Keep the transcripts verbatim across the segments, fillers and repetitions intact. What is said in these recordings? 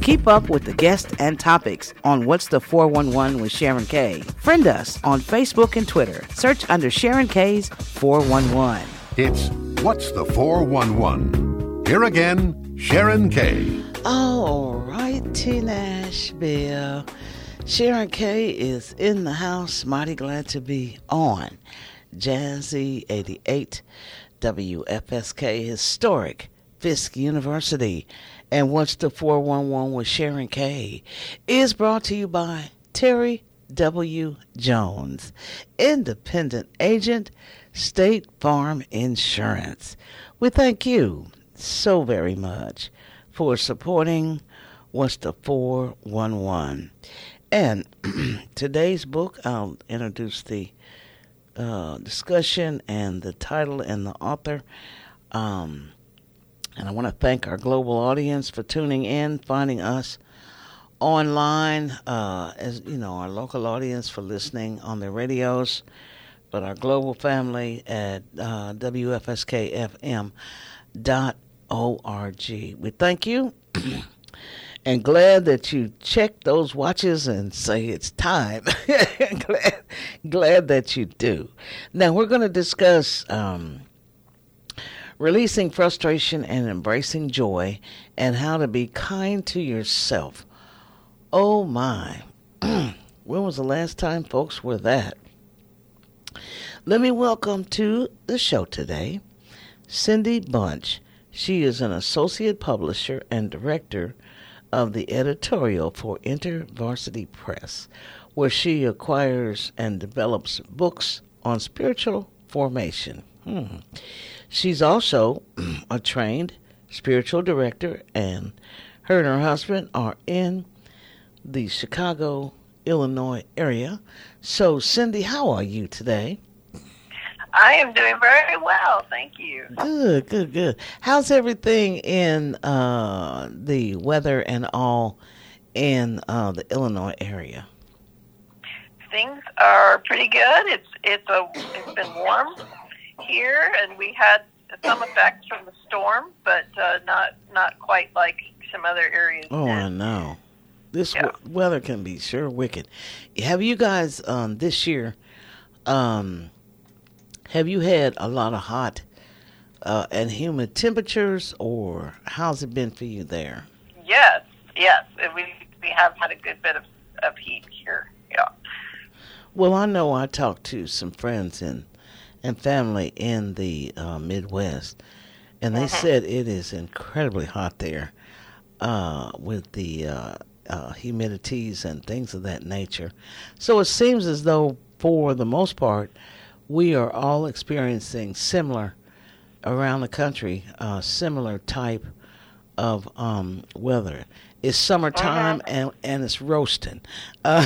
Keep up with the guests and topics on What's the four one one with Sharon K. Friend us on Facebook and Twitter. Search under Sharon K's four one one. It's What's the four one one? Here again, Sharon K. All right, T. Nashville. Sharon K is in the house. Mighty glad to be on Jazzy eighty-eight, W F S K Historic Fisk University. And What's the four one one with Sharon K is brought to you by Terry W. Jones, independent agent, State Farm Insurance. We thank you so very much for supporting What's the four one one. And today's book, I'll introduce the uh, discussion and the title and the author. Um, and I want to thank our global audience for tuning in, finding us online, uh, as you know, our local audience for listening on the radios, but our global family at uh, W F S K F M dot org. We thank you. And glad that you check those watches and say it's time. glad, glad that you do. Now we're going to discuss um, releasing frustration and embracing joy and how to be kind to yourself. Oh my. When was the last time folks were that? Let me welcome to the show today Cindy Bunch. She is an associate publisher and director of the editorial for InterVarsity Press, where she acquires and develops books on spiritual formation. Hmm. She's also a trained spiritual director, and her and her husband are in the Chicago, Illinois area. So, Cindy, how are you today? I am doing very well, thank you. Good, good, good. How's everything in uh, the weather and all in uh, the Illinois area? Things are pretty good. It's it's a it's been warm here, and we had some effects from the storm, but uh, not not quite like some other areas. Oh, did. I know. This yeah. w- weather can be sure wicked. Have you guys um, this year? Um, Have you had a lot of hot uh, and humid temperatures, or how's it been for you there? Yes, yes. We we have had a good bit of, of heat here, yeah. Well, I know I talked to some friends and, and family in the uh, Midwest, and they mm-hmm. said it is incredibly hot there uh, with the uh, uh, humidities and things of that nature. So it seems as though, for the most part, we are all experiencing similar, around the country, uh, similar type of um, weather. It's summertime uh-huh. and, and it's roasting. Uh,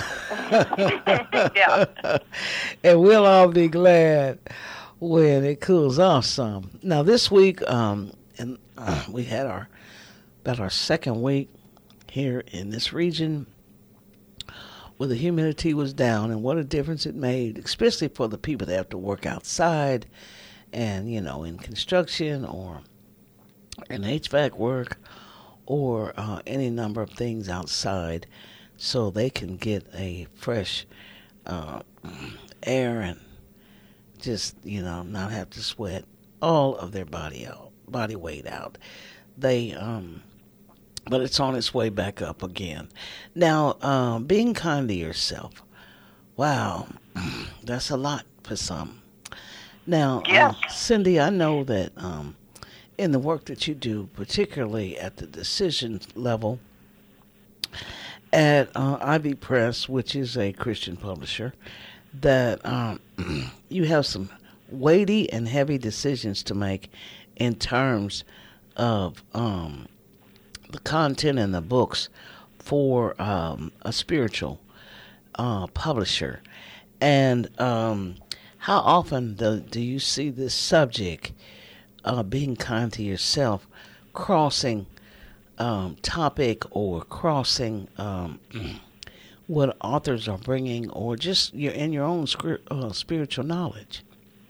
yeah. And we'll all be glad when it cools off some. Now this week, um, and uh, we had our about our second week here in this region, where the humidity was down, and what a difference it made, especially for the people that have to work outside and, you know, in construction or in H V A C work or uh, any number of things outside, so they can get a fresh uh, air and just, you know, not have to sweat all of their body out, body weight out. They, um, but it's on its way back up again. Now, uh, being kind to yourself, wow, that's a lot for some. Now, yeah. uh, Cindy, I know that um, in the work that you do, particularly at the decision level at uh, Ivy Press, which is a Christian publisher, that um, you have some weighty and heavy decisions to make in terms of um, the content in the books for um, a spiritual uh, publisher. And um, how often do, do you see this subject, uh, being kind to yourself, crossing um, topic or crossing um, what authors are bringing, or just your in your own script, uh, spiritual knowledge?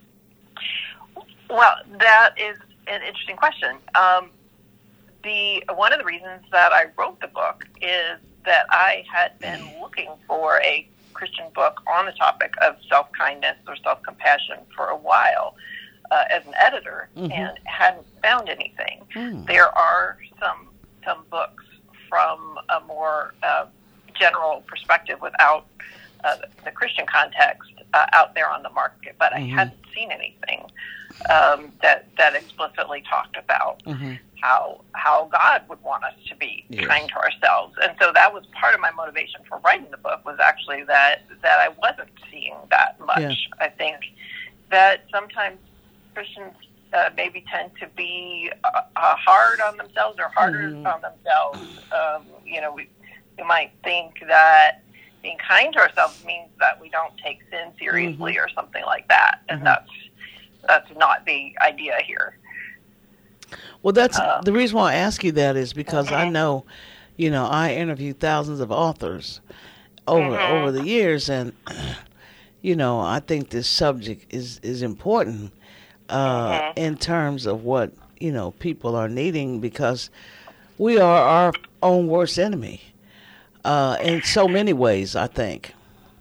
Well, that is an interesting question. Um, the one of the reasons that I wrote the book is that I had been looking for a Christian book on the topic of self-kindness or self-compassion for a while uh, as an editor, mm-hmm. and hadn't found anything. Mm. There are some some books from a more uh, general perspective without uh, the Christian context uh, out there on the market, but mm-hmm. I hadn't seen anything um, that that explicitly talked about mm-hmm. how how God would want us to be yes. kind to ourselves. And so that was part of my motivation for writing the book, was actually that that I wasn't seeing that much. Yeah. I think that sometimes Christians uh, maybe tend to be uh, uh, hard on themselves or harder mm-hmm. on themselves. Um, you know, we, we might think that being kind to ourselves means that we don't take sin seriously mm-hmm. or something like that. And mm-hmm. that's that's not the idea here. Well, that's uh, the reason why I ask you that is because mm-hmm. I know, you know, I interviewed thousands of authors over mm-hmm. over the years, and you know, I think this subject is is important uh, mm-hmm. in terms of what, you know, people are needing, because we are our own worst enemy uh, in so many ways, I think.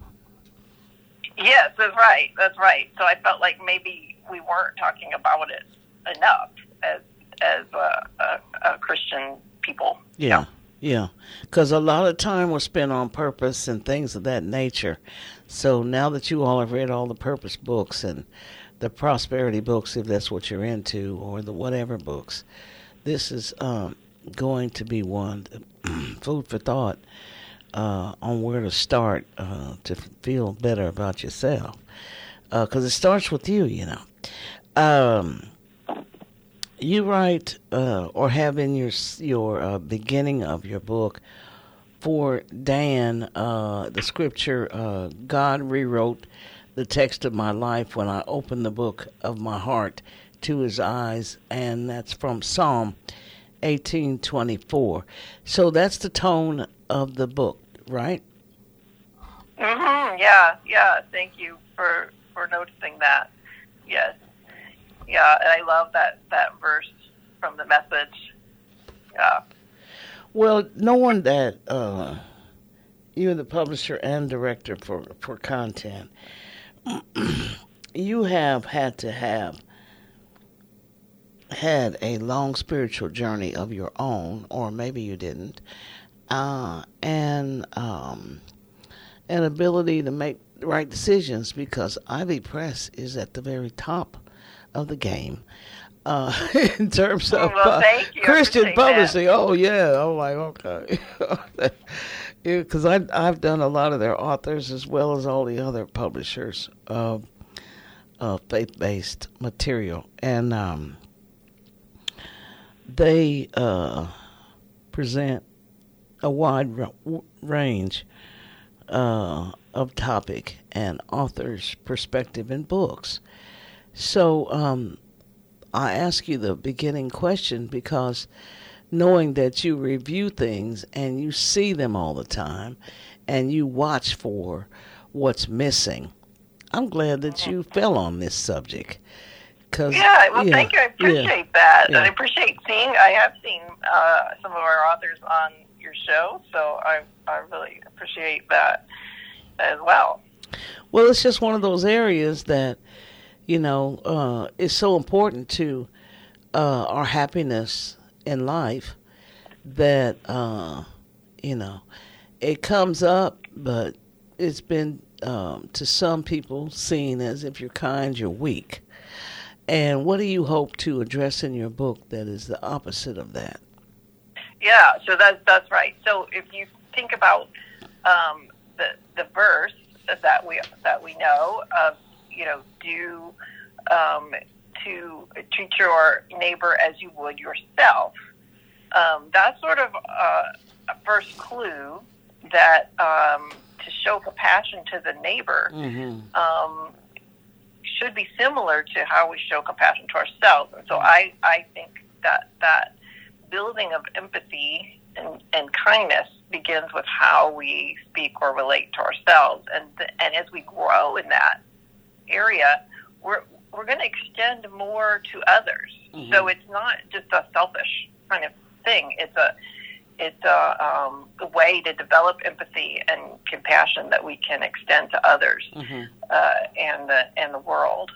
Yes, that's right. That's right. So I felt like maybe we weren't talking about it enough as as a, a, a Christian people. Yeah, yeah. Because a lot of time was spent on purpose and things of that nature. So now that you all have read all the purpose books and the prosperity books, if that's what you're into, or the whatever books, this is um, going to be one food for thought uh, on where to start uh, to feel better about yourself. Because uh, it starts with you, you know. Um, you write uh, or have in your your uh, beginning of your book, for Dan, uh, the scripture, uh, God rewrote the text of my life when I opened the book of my heart to his eyes, and that's from Psalm eighteen twenty-four. So that's the tone of the book, right? Mm-hmm. Yeah, yeah. Thank you for, for noticing that. Yes. Yeah, and I love that, that verse from the Message. Yeah. Well, knowing that uh, you're the publisher and director for, for content, you have had to have had a long spiritual journey of your own, or maybe you didn't, uh, and um, an ability to make the right decisions, because Ivy Press is at the very top of the game uh, in terms of well, uh, Christian publishing. That. Oh yeah, I'm like, okay, because yeah, I've done a lot of their authors as well as all the other publishers of uh, faith-based material, and um, they uh, present a wide r- range uh, of topic and authors' perspective in books. So um, I ask you the beginning question because knowing that you review things and you see them all the time and you watch for what's missing, I'm glad that you fell on this subject. Cause, yeah, well, yeah, thank you. I appreciate yeah, that. Yeah. And I appreciate seeing, I have seen uh, some of our authors on your show, so I, I really appreciate that as well. Well, it's just one of those areas that, you know, uh, is so important to uh, our happiness in life that, uh, you know, it comes up, but it's been, um, to some people, seen as if you're kind, you're weak. And what do you hope to address in your book that is the opposite of that? Yeah, so that's, that's right. So if you think about um, the the verse that we that we know of, you know, do um, to treat your neighbor as you would yourself. Um, that's sort of uh, a first clue that um, to show compassion to the neighbor mm-hmm. um, should be similar to how we show compassion to ourselves. And so I, I think that that building of empathy and, and kindness begins with how we speak or relate to ourselves. And and as we grow in that area, we're we're going to extend more to others. Mm-hmm. So it's not just a selfish kind of thing. It's a it's a, um, a way to develop empathy and compassion that we can extend to others mm-hmm. uh, and the and the world.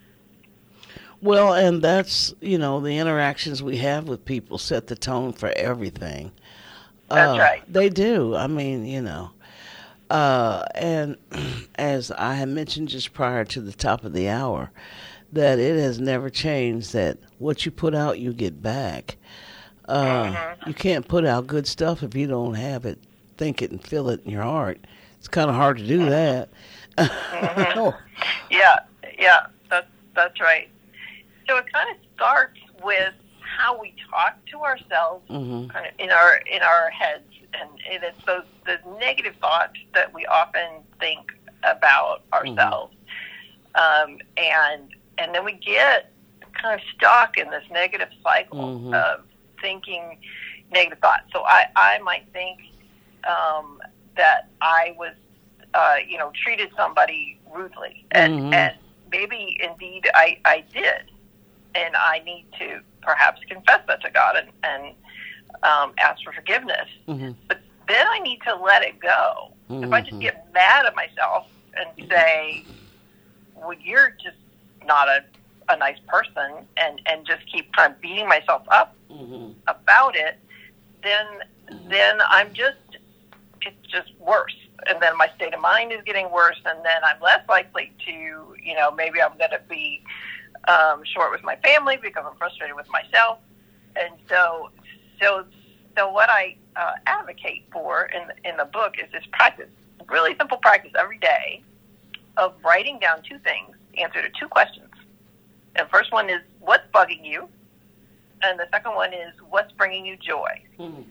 Well, and that's, you know, the interactions we have with people set the tone for everything. That's uh, right. They do. I mean, you know, uh, and as I had mentioned just prior to the top of the hour, that it has never changed that what you put out, you get back. Uh, mm-hmm. You can't put out good stuff if you don't have it, think it, and feel it in your heart. It's kind of hard to do mm-hmm. that. Mm-hmm. oh. Yeah, yeah, that's that's right. So it kind of starts with how we talk to ourselves, mm-hmm. kind of in our in our heads, and it is those the negative thoughts that we often think about ourselves, mm-hmm. um, and and then we get kind of stuck in this negative cycle mm-hmm. of thinking negative thoughts. So I, I might think um, that I was, uh, you know, treated somebody rudely, and mm-hmm. and maybe indeed I, I did, and I need to perhaps confess that to God and, and um, ask for forgiveness. Mm-hmm. But then I need to let it go. Mm-hmm. If I just get mad at myself and say, well, you're just not a a nice person, and, and just keep kind of beating myself up mm-hmm. about it, then then I'm just, it's just worse. And then my state of mind is getting worse, and then I'm less likely to, you know, maybe I'm going to be um, short with my family because I'm frustrated with myself. And so so so what I uh, advocate for in, in the book is this practice, really simple practice every day of writing down two things, answer to two questions. And the first one is, what's bugging you? And the second one is, what's bringing you joy? Mm-hmm.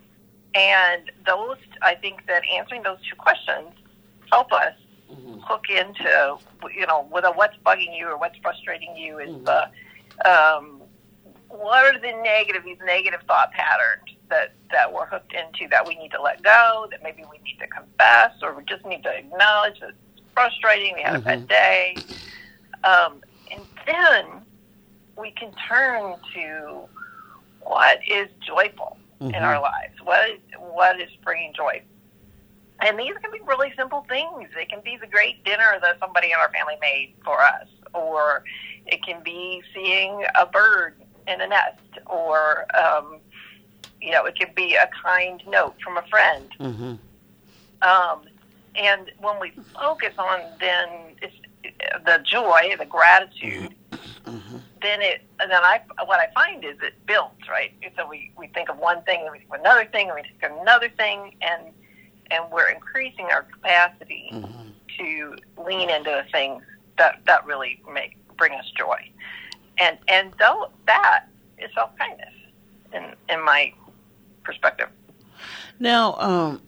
And those, I think that answering those two questions help us mm-hmm. hook into, you know, whether what's bugging you or what's frustrating you is mm-hmm. the, um, what are the negative, these negative thought patterns that, that we're hooked into that we need to let go, that maybe we need to confess, or we just need to acknowledge that it's frustrating, we had mm-hmm. a bad day. Um, And then we can turn to what is joyful mm-hmm. in our lives. What is, what is bringing joy? And these can be really simple things. It can be the great dinner that somebody in our family made for us, or it can be seeing a bird in a nest, or, um, you know, it could be a kind note from a friend. Mm-hmm. Um, and when we focus on then it's, the joy, the gratitude, mm-hmm. then it, and then I, what I find is it builds, right? So we, we think of one thing, and we think of another thing, and we think of another thing, and and we're increasing our capacity mm-hmm. to lean into the things that, that really make bring us joy, and and though that is self-kindness, in in my perspective. Now, um.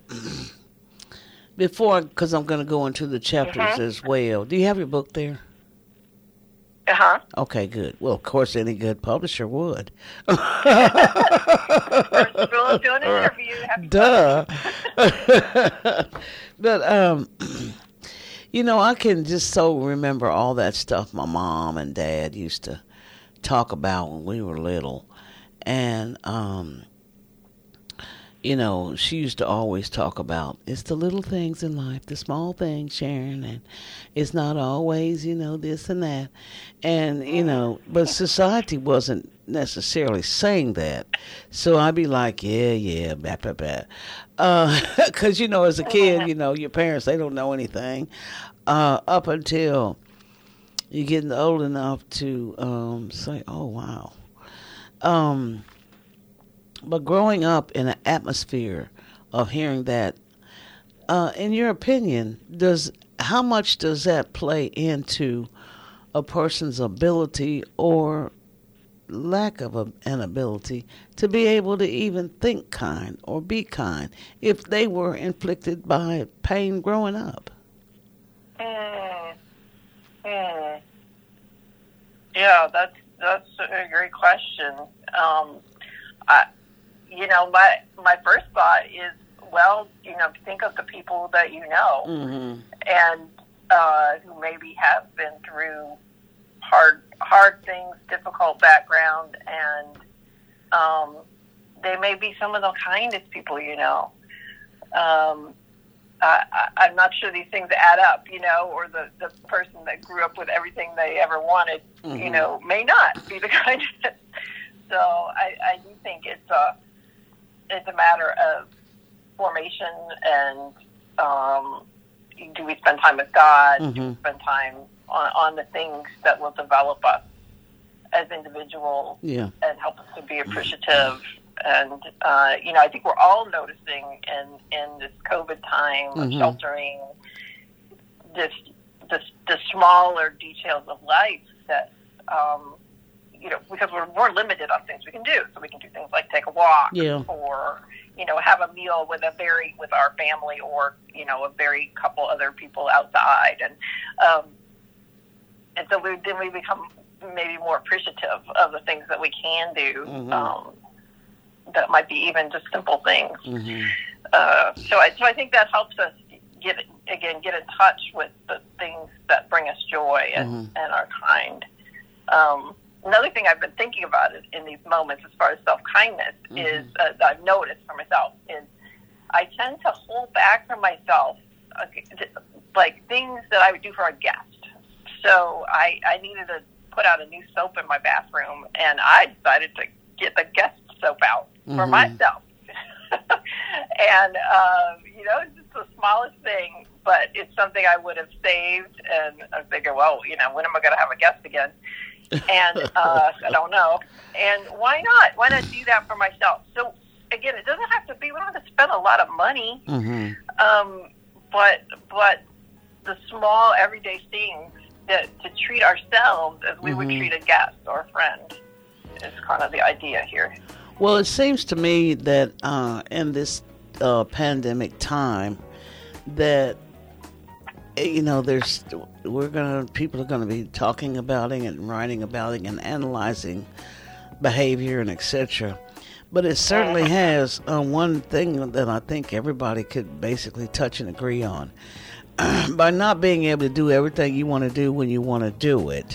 Before, because I'm going to go into the chapters mm-hmm. as well. Do you have your book there? Uh-huh. Okay, good. Well, of course, any good publisher would. First rule of doing an interview. Duh. But, um, you know, I can just so remember all that stuff my mom and dad used to talk about when we were little. And, um... you know, she used to always talk about, it's the little things in life, the small things, Sharon, and it's not always, you know, this and that. And, you know, but society wasn't necessarily saying that. So I'd be like, yeah, yeah, blah, blah, blah. Because, uh, you know, as a kid, you know, your parents, they don't know anything uh, up until you're getting old enough to um, say, oh, wow. Um... But growing up in an atmosphere of hearing that, uh, in your opinion, does how much does that play into a person's ability or lack of a, an ability to be able to even think kind or be kind if they were inflicted by pain growing up? Mm. Mm. Yeah, that's that's a great question. Um, I. You know, my my first thought is, well, you know, think of the people that you know, mm-hmm. and uh, who maybe have been through hard hard things, difficult background, and um, they may be some of the kindest people you know. Um, I, I, I'm not sure these things add up, you know, or the, the person that grew up with everything they ever wanted, mm-hmm. you know, may not be the kindest. So I, I do think it's a, it's a matter of formation and um, do we spend time with God? Mm-hmm. Do we spend time on, on the things that will develop us as individuals yeah. and help us to be appreciative? And, uh, you know, I think we're all noticing in, in this COVID time of mm-hmm. sheltering this, this, the smaller details of life that, um, you know, because we're more limited on things we can do. So we can do things like take a walk yeah. or, you know, have a meal with a very, with our family or, you know, a very couple other people outside. And, um, and so we, then we become maybe more appreciative of the things that we can do. Mm-hmm. Um, that might be even just simple things. Mm-hmm. Uh, so, I, so I think that helps us get again get in touch with the things that bring us joy and, mm-hmm. and are kind. Um, another thing I've been thinking about is, in these moments, as far as self-kindness, mm-hmm. is uh, that I've noticed for myself is I tend to hold back from myself uh, like things that I would do for a guest. So I, I needed to put out a new soap in my bathroom, and I decided to get the guest soap out for mm-hmm. myself. And, um, you know, it's just the smallest thing, but it's something I would have saved. And I figure, well, you know, when am I going to have a guest again? And uh, I don't know. And why not? Why not do that for myself? So, again, it doesn't have to be, we don't have to spend a lot of money. Mm-hmm. Um, but, but the small everyday things that to treat ourselves as we mm-hmm. would treat a guest or a friend is kind of the idea here. Well, it seems to me that uh, in this uh, pandemic time, that you know, there's we're gonna people are gonna be talking about it and writing about it and analyzing behavior and et cetera. But it certainly has uh, one thing that I think everybody could basically touch and agree on: by not being able to do everything you want to do when you want to do it.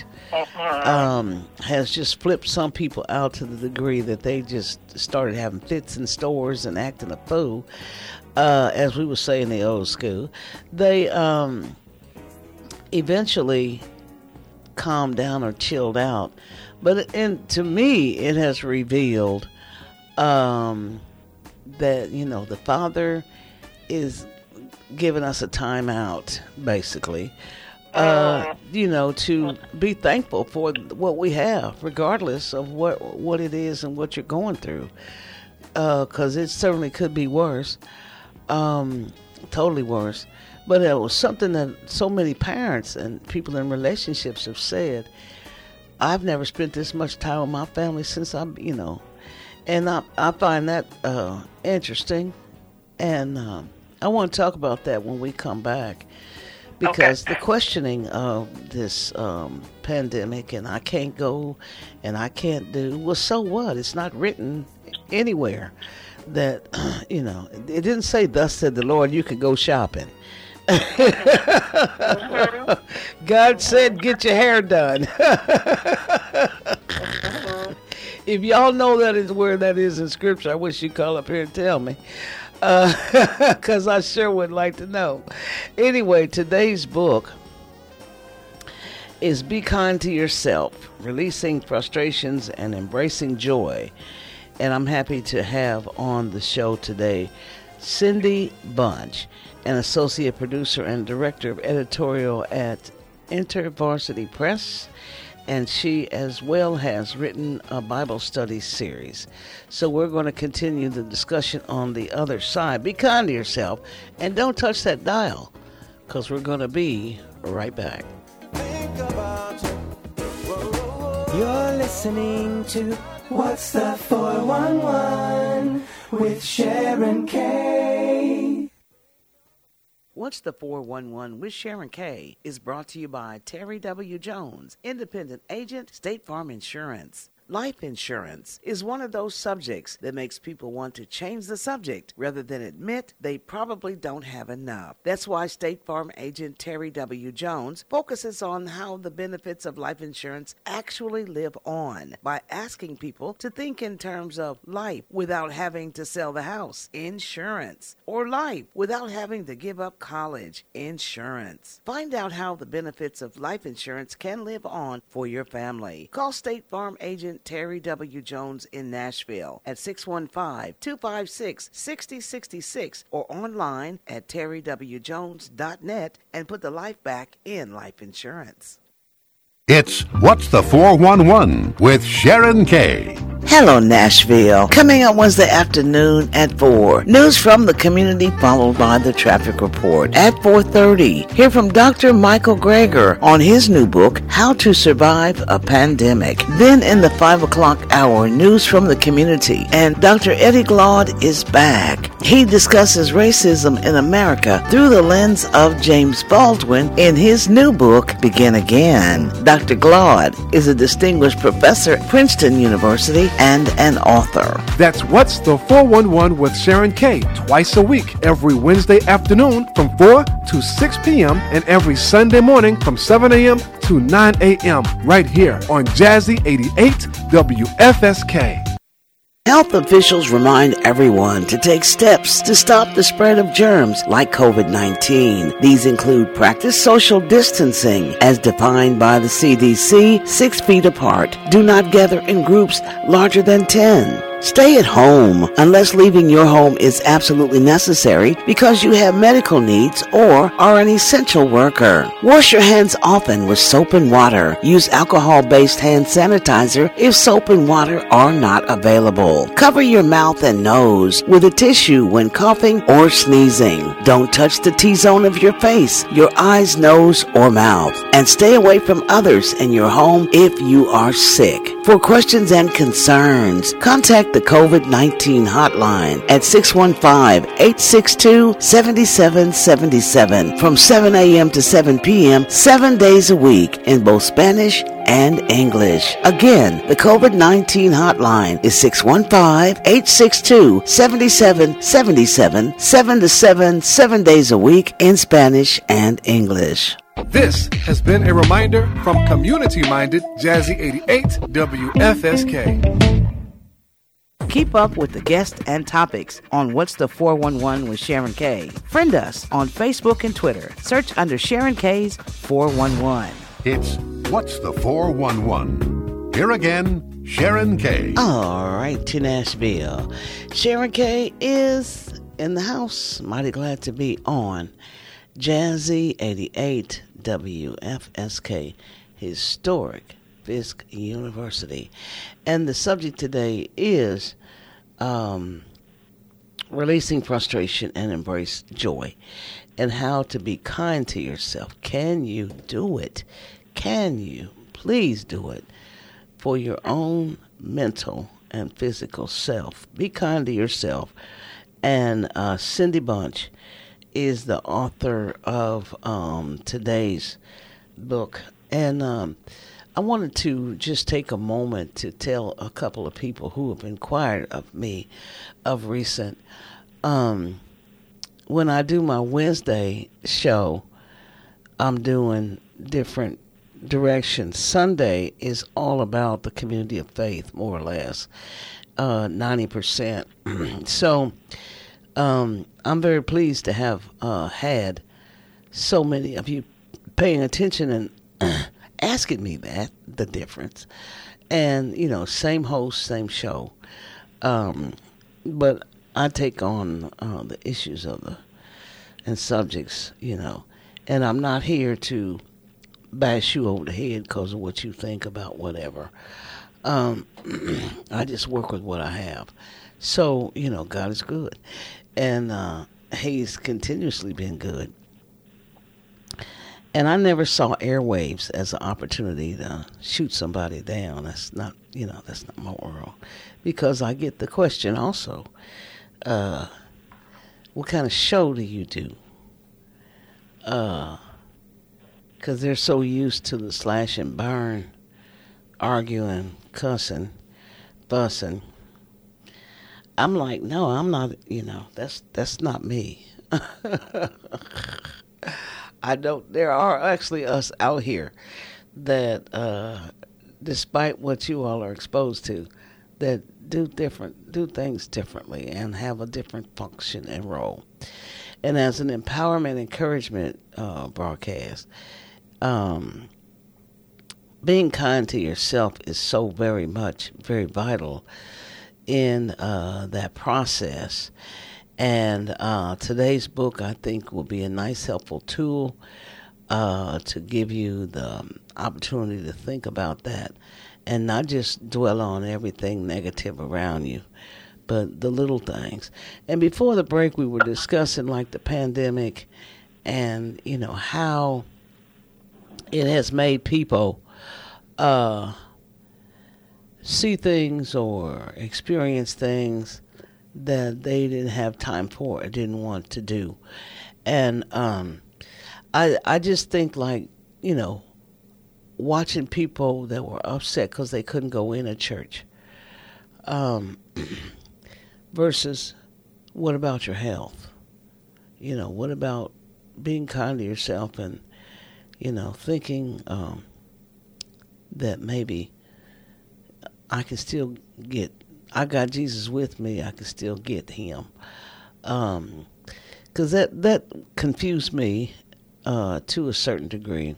Um, has just flipped some people out to the degree that they just started having fits in stores and acting a fool, uh, as we would say in the old school. They um, eventually calmed down or chilled out. But and to me, it has revealed um, that, you know, the Father is giving us a time out, basically. Uh, you know, to be thankful for what we have, regardless of what what it is and what you're going through, because uh, it certainly could be worse, um, totally worse. But it was something that so many parents and people in relationships have said. I've never spent this much time with my family since I'm, you know, and I I find that uh, interesting, and um, I want to talk about that when we come back. Because okay. the questioning of this um, pandemic and I can't go and I can't do, well, so what? It's not written anywhere that, you know, it didn't say, thus said the Lord, you can go shopping. God said, get your hair done. If y'all know that is where that is in Scripture, I wish you'd call up here and tell me. Because uh, I sure would like to know. Anyway, today's book is Be Kind to Yourself, Releasing Frustrations and Embracing Joy. And I'm happy to have on the show today Cindy Bunch, an associate producer and director of editorial at InterVarsity Press. And she as well has written a Bible study series. So we're going to continue the discussion on the other side. Be kind to yourself and don't touch that dial, because we're going to be right back. You're listening to What's the four one one with Sharon K. What's the four one one with Sharon K is brought to you by Terry W. Jones, independent agent, State Farm Insurance. Life insurance is one of those subjects that makes people want to change the subject rather than admit they probably don't have enough. That's why State Farm agent Terry W. Jones focuses on how the benefits of life insurance actually live on by asking people to think in terms of life without having to sell the house, insurance, or life without having to give up college, insurance. Find out how the benefits of life insurance can live on for your family. Call State Farm agent Terry W. Jones in Nashville at six one five, two five six, six zero six six or online at terry w jones dot net and put the life back in life insurance. It's What's the four one one with Sharon Kay. Hello, Nashville. Coming up Wednesday afternoon at four. News from the community followed by the traffic report. At four thirty, hear from Doctor Michael Greger on his new book, How to Survive a Pandemic. Then in the five o'clock hour, news from the community. And Doctor Eddie Glaude is back. He discusses racism in America through the lens of James Baldwin in his new book, Begin Again. Doctor Glaude is a distinguished professor at Princeton University and an author. That's What's the four one one with Sharon Kay, twice a week, every Wednesday afternoon from four to six p.m. and every Sunday morning from seven a.m. to nine a.m. right here on Jazzy eighty-eight W F S K. Health officials remind everyone to take steps to stop the spread of germs like covid nineteen. These include practice social distancing as defined by the C D C, six feet apart. Do not gather in groups larger than ten. Stay at home unless leaving your home is absolutely necessary because you have medical needs or are an essential worker. Wash your hands often with soap and water. Use alcohol-based hand sanitizer if soap and water are not available. Cover your mouth and nose with a tissue when coughing or sneezing. Don't touch the T-zone of your face, your eyes, nose, or mouth. And stay away from others in your home if you are sick. For questions and concerns, contact the covid nineteen hotline at six one five, eight six two, seven seven seven seven from seven a.m. to seven p.m. seven days a week in both Spanish and English. Again, the covid nineteen hotline is six one five, eight six two, seven seven seven seven, seven to seven, seven days a week in Spanish and English. This has been a reminder from community-minded Jazzy eighty-eight W F S K. Keep up with the guests and topics on What's the four one one with Sharon Kay. Friend us on Facebook and Twitter. Search under Sharon Kay's four one one. It's What's the four one one. Here again, Sharon Kay. All right, to Nashville. Sharon Kay is in the house. Mighty glad to be on Jazzy eighty-eight W F S K, historic Fisk University. And the subject today is um, releasing frustration and embrace joy, and how to be kind to yourself. Can you do it? Can you please do it for your own mental and physical self? Be kind to yourself. And uh, Cindy Bunch is the author of um, today's book. And um, I wanted to just take a moment to tell a couple of people who have inquired of me of recent. Um, when I do my Wednesday show, I'm doing different directions. Sunday is all about the community of faith, more or less, uh, ninety percent. So um, I'm very pleased to have uh, had so many of you paying attention and asking me that, the difference. And, you know, same host, same show. Um, but I take on uh, the issues of the and subjects, you know. And I'm not here to bash you over the head because of what you think about whatever. Um, I just work with what I have. So, you know, God is good. And uh, He's continuously been good. And I never saw airwaves as an opportunity to shoot somebody down. That's not, you know, that's not my world. Because I get the question also, uh, what kind of show do you do? Uh, because they're so used to the slash and burn, arguing, cussing, fussing. I'm like, no, I'm not, you know, that's that's not me. I don't, there are actually us out here that, uh, despite what you all are exposed to, that do different, do things differently and have a different function and role. And as an empowerment, encouragement uh, broadcast, um, being kind to yourself is so very much, very vital in uh, that process. And uh, today's book, I think, will be a nice, helpful tool uh, to give you the opportunity to think about that and not just dwell on everything negative around you, but the little things. And before the break, we were discussing like the pandemic and, you know, how it has made people uh, see things or experience things that they didn't have time for or didn't want to do. And um, I I just think like, you know, watching people that were upset because they couldn't go in a church um, versus what about your health? You know, what about being kind to yourself and, you know, thinking um, that maybe I can still get, I got Jesus with me, I can still get him. Um, 'cause that, that confused me uh, to a certain degree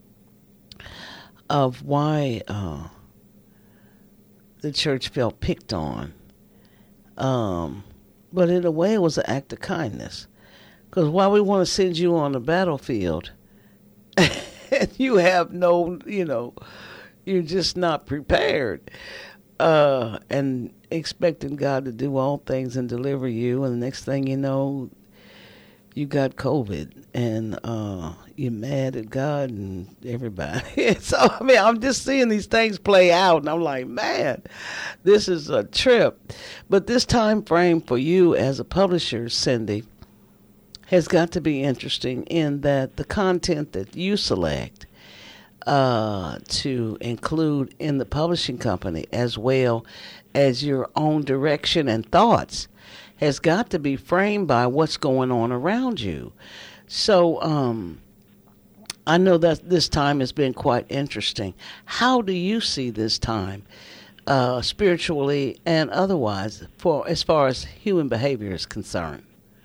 of why uh, the church felt picked on. Um, but in a way, it was an act of kindness. Because why we want to send you on the battlefield, and you have no, you know, you're just not prepared. Uh, and expecting God to do all things and deliver you, and the next thing you know, you got COVID, and uh, you're mad at God and everybody. So, I mean, I'm just seeing these things play out, and I'm like, man, this is a trip. But this time frame for you as a publisher, Cindy, has got to be interesting in that the content that you select uh, to include in the publishing company, as well as your own direction and thoughts, has got to be framed by what's going on around you. So um, I know that this time has been quite interesting. How do you see this time, uh, spiritually and otherwise, for as far as human behavior is concerned?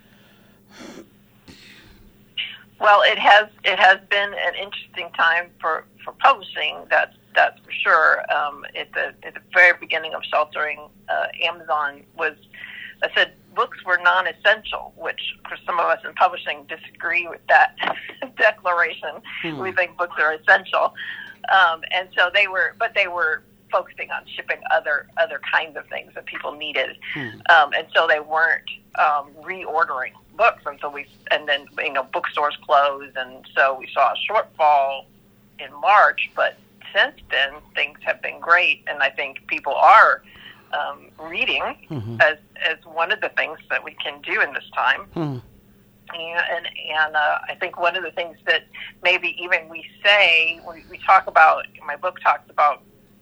Well, it has it has been an interesting time for, for publishing. That's that's for sure. Um, at the at the very beginning of sheltering, uh, Amazon was. I said books were non-essential, which for some of us in publishing disagree with that declaration. Hmm. We think books are essential, um, and so they were, but they were focusing on shipping other other kinds of things that people needed, hmm. um, and so they weren't um, reordering books. And so we, and then you know, bookstores closed, and so we saw a shortfall in March. But since then, things have been great, and I think people are. Um, reading mm-hmm. as as one of the things that we can do in this time, mm. and and, and uh, I think one of the things that maybe even we say we, we talk about. My book talks about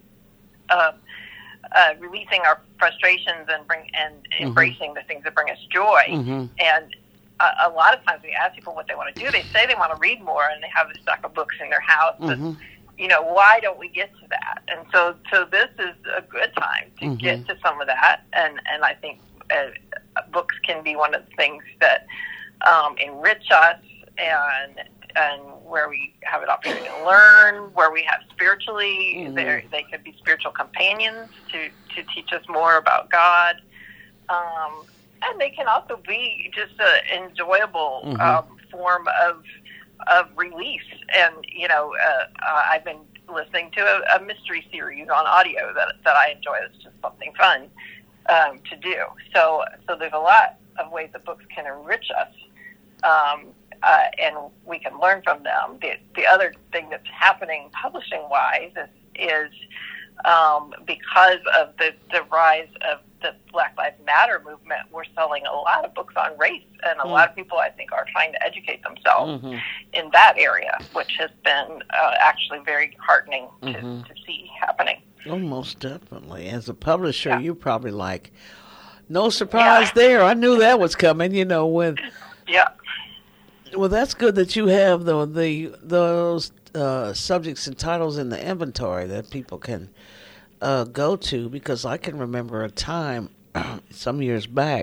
uh, uh, releasing our frustrations and bring and mm-hmm. embracing the things that bring us joy. Mm-hmm. And a, a lot of times we ask people what they want to do. They say they want to read more, and they have a stack of books in their house. Mm-hmm. But, you know, why don't we get to that? And so, so this is a good time to mm-hmm. get to some of that. And, and I think uh, books can be one of the things that um, enrich us and and where we have an opportunity to learn, where we have spiritually, mm-hmm. they could be spiritual companions to, to teach us more about God. Um, and they can also be just an enjoyable mm-hmm. um, form of of release. And, you know, uh, uh, I've been listening to a, a mystery series on audio that that I enjoy. It's just something fun um, to do. So so there's a lot of ways that books can enrich us, um, uh, and we can learn from them. The, the other thing that's happening publishing-wise is, is um, because of the, the rise of the Black Lives Matter movement, we're selling a lot of books on race, and a mm. lot of people, I think, are trying to educate themselves mm-hmm. in that area, which has been uh, actually very heartening to, mm-hmm. to see happening. Oh, most definitely. As a publisher, Yeah. you're probably like, no surprise yeah. there. I knew that was coming, you know, when. Yeah. Well, that's good that you have the, the those uh, subjects and titles in the inventory that people can uh, go to, because I can remember a time some years back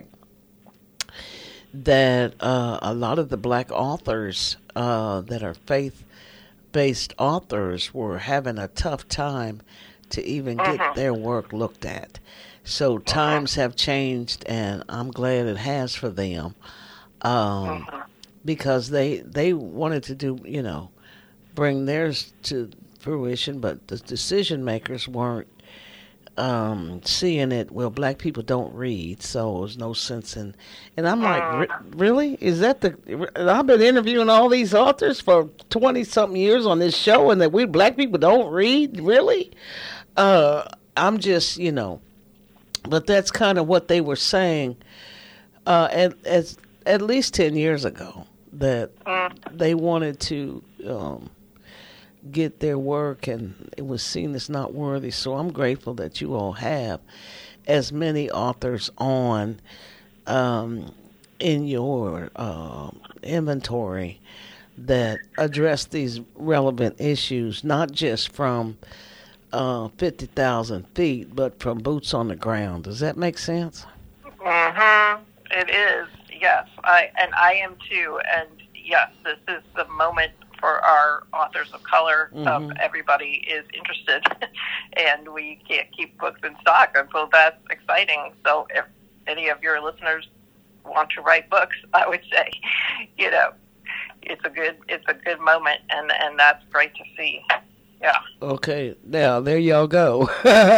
that uh, a lot of the black authors uh, that are faith-based authors were having a tough time to even get uh-huh. their work looked at. So times have changed, and I'm glad it has for them, um, uh-huh. because they they wanted to do, you know, bring theirs to fruition, but the decision makers weren't um, seeing it. Well, black people don't read, so there's no sense in. And I'm like, Re- really? Is that the? I've been interviewing all these authors for twenty something years on this show, and that we black people don't read, really? Uh, I'm just, you know. But that's kind of what they were saying uh, at, at at least ten years ago, that they wanted to um, get their work, and it was seen as not worthy. So I'm grateful that you all have as many authors on um, in your uh, inventory that address these relevant issues, not just from Uh, fifty thousand feet, but from boots on the ground. Does that make sense? Mm-hmm. It is, yes. I and I am too. And yes, this is the moment for our authors of color. Mm-hmm. Um, everybody is interested, and we can't keep books in stock. And so that's exciting. So if any of your listeners want to write books, I would say, you know, it's a good it's a good moment, and and that's great to see. Yeah. Okay, now there y'all go.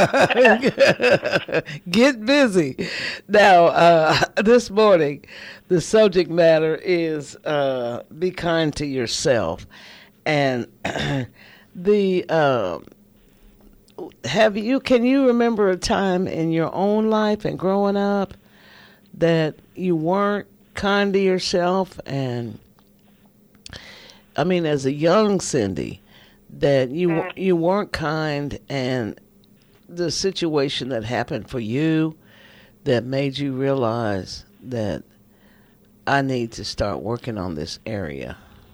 Get busy. Now, uh, this morning, the subject matter is uh, be kind to yourself. And the uh, have you? Can you remember a time in your own life and growing up that you weren't kind to yourself? And I mean, as a young Cindy, that you mm. you weren't kind, and the situation that happened for you that made you realize that I need to start working on this area?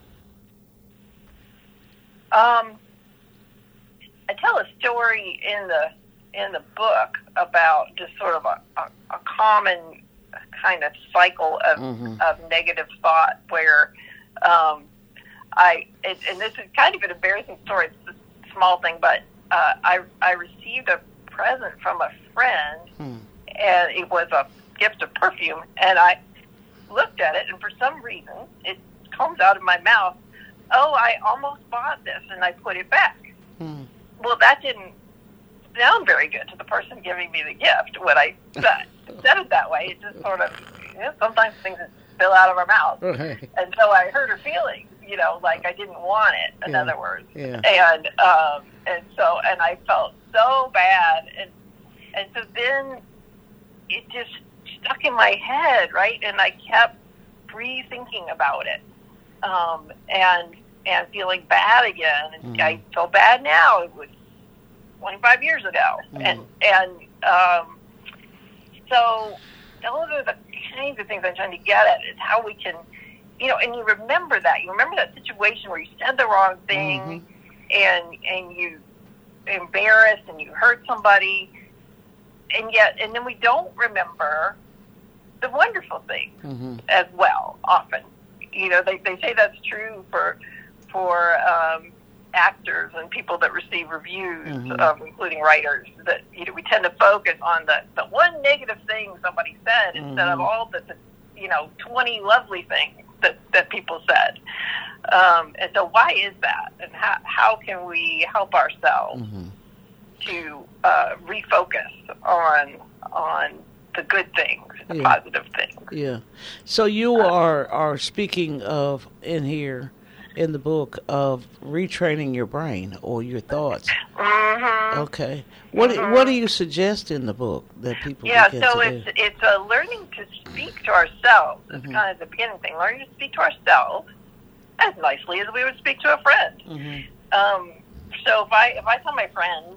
Um, I tell a story in the in the book about just sort of a, a, a common kind of cycle of mm-hmm. of negative thought where um, I it, and this is kind of an embarrassing story. It's a small thing, but uh, I I received a present from a friend, hmm. and it was a gift of perfume. And I looked at it, and for some reason, it comes out of my mouth. Oh, I almost bought this, and I put it back. Hmm. Well, that didn't sound very good to the person giving me the gift when I said, said it that way. It just sort of, you know, sometimes things spill out of our mouth. Right. And so I hurt her feelings, you know, like I didn't want it, in yeah. other words. Yeah. And um, and so, and I felt so bad. And, and so then it just stuck in my head, right? And I kept rethinking about it. Um, and and feeling bad again. And mm. I feel bad now. It was twenty-five years ago. Mm. And and um, so those are the kinds of things I'm trying to get at, is how we can, you know, and you remember that. You remember that situation where you said the wrong thing, mm-hmm. and and you embarrassed and you hurt somebody, and yet, and then we don't remember the wonderful things mm-hmm. as well, often. You know, they, they say that's true for for um, actors and people that receive reviews, mm-hmm. um, including writers, that, you know, we tend to focus on the, the one negative thing somebody said mm-hmm. instead of all the, the, you know, twenty lovely things that, that people said. Um, and so why is that? And how, how can we help ourselves mm-hmm. to uh, refocus on on the good things, the yeah. positive things? Yeah. So you are, are speaking of, in here, in the book, of retraining your brain or your thoughts. Mm-hmm. Okay. What mm-hmm. what do you suggest in the book that people yeah, begin so to it's do? it's a learning to speak to ourselves. It's Mm-hmm. kind of the beginning thing. Learning to speak to ourselves as nicely as we would speak to a friend. Mm-hmm. Um, so if I if I tell my friend,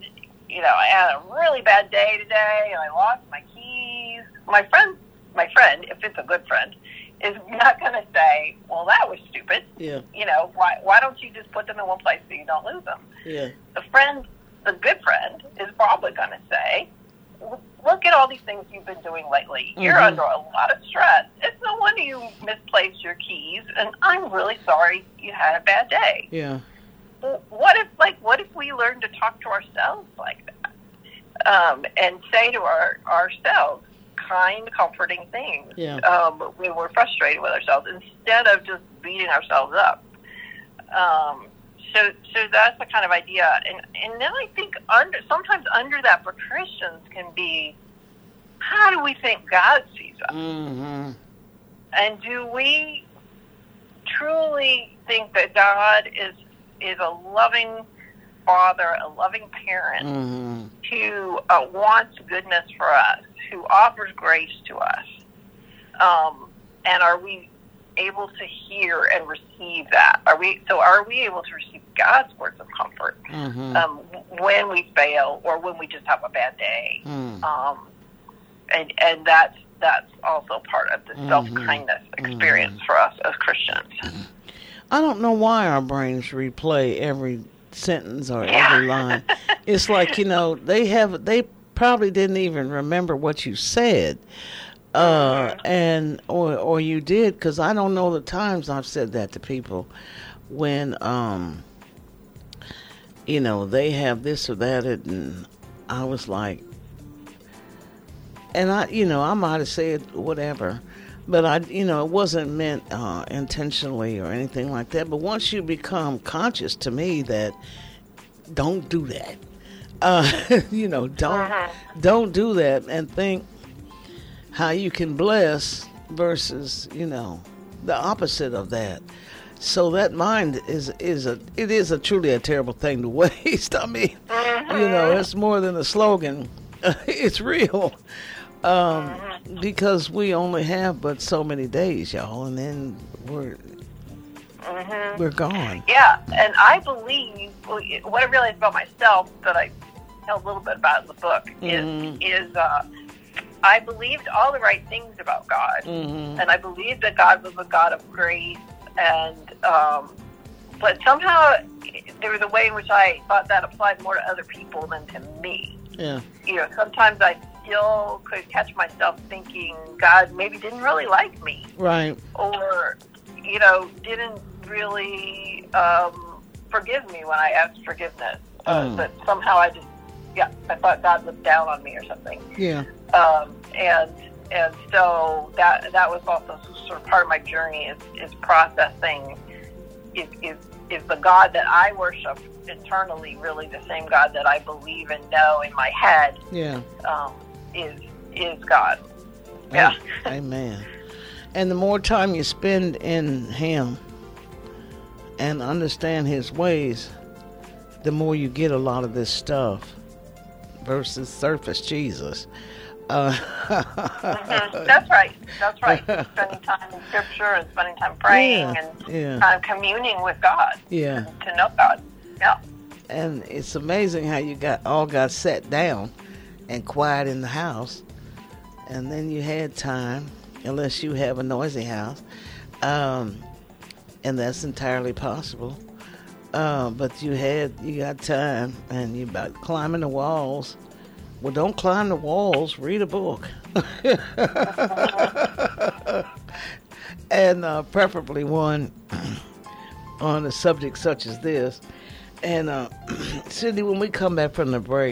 you know, I had a really bad day today, and I lost my keys. My friend, my friend, if it's a good friend, is not going to say, well, that was stupid. Yeah. You know, why why don't you just put them in one place so you don't lose them? Yeah. The friend, the good friend, is probably going to say, look at all these things you've been doing lately. You're Mm-hmm. under a lot of stress. It's no wonder you misplaced your keys, and I'm really sorry you had a bad day. Yeah. Well, what if, like, what if we learn to talk to ourselves like that, um, and say to our ourselves kind, comforting things Yeah. um, when we're frustrated with ourselves, instead of just beating ourselves up. Um, so, so that's the kind of idea, and and then I think under sometimes under that for Christians can be, how do we think God sees us, Mm-hmm. and do we truly think that God is is a loving Father, a loving parent, Mm-hmm. who uh, wants goodness for us, who offers grace to us, um, and are we able to hear and receive that? Are we so? Are we able to receive God's words of comfort Mm-hmm. um, when we fail or when we just have a bad day? Mm. Um, and and that's that's also part of the Mhm. self kindness experience for us as Christians. I don't know why our brains replay every sentence or Yeah. every line. It's like, you know, they have they probably didn't even remember what you said. Uh, and or or you did, because I don't know the times I've said that to people when um you know, they have this or that, and I was like, and I, you know, I might have said whatever, but I, you know, it wasn't meant uh, intentionally or anything like that. But once you become conscious, to me, that don't do that. Uh, you know, don't don't do that, and think how you can bless versus, you know, the opposite of that. So that mind is is a it is a truly a terrible thing to waste. I mean, you know, it's more than a slogan. It's real. Um, because we only have but so many days, y'all, and then we're Mm-hmm. we're gone. Yeah, and I believe what I realized about myself that I tell a little bit about in the book is Mhm. is uh, I believed all the right things about God, Mhm. and I believed that God was a God of grace, and um, but somehow there was a way in which I thought that applied more to other people than to me. Yeah. You know, sometimes I still could catch myself thinking God maybe didn't really like me, Right. or, you know, didn't really um, forgive me when I asked forgiveness. Uh, Mm. But somehow I just, yeah, I thought God looked down on me or something. Yeah. Um, and and so that that was also sort of part of my journey is, is processing, is, is, is the God that I worship internally really the same God that I believe and know in my head Yeah. um, is is God. Yeah. Amen. And the more time you spend in Him and understand His ways, the more you get a lot of this stuff versus surface Jesus. Uh, Mhm. That's right. That's right. Spending time in Scripture and spending time praying Yeah, and yeah. kind of communing with God. Yeah. To know God. Yeah. And it's amazing how you got all got sat down and quiet in the house, and then you had time, unless you have a noisy house, um, and that's entirely possible. Uh, but you had you got time, and you about climbing the walls. Well, don't climb the walls. Read a book, and uh, preferably one on a subject such as this. And uh, Cindy, when we come back from the break,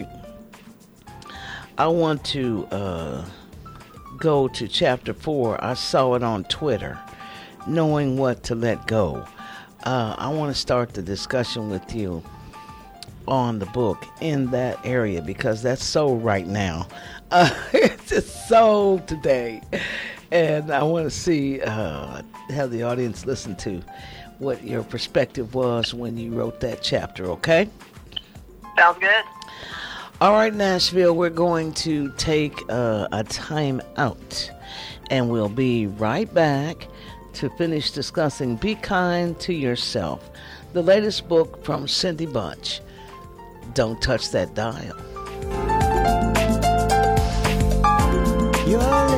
I want to uh, go to chapter four. I saw it on Twitter, knowing what to let go. Uh, I want to start the discussion with you on the book in that area, because that's so right now. Uh, it's just so today. And I want to see, uh, have the audience listen to what your perspective was when you wrote that chapter, okay? Sounds good. All right, Nashville, we're going to take uh, a time out, and we'll be right back to finish discussing Be Kind to Yourself, the latest book from Cindy Bunch. Don't touch that dial.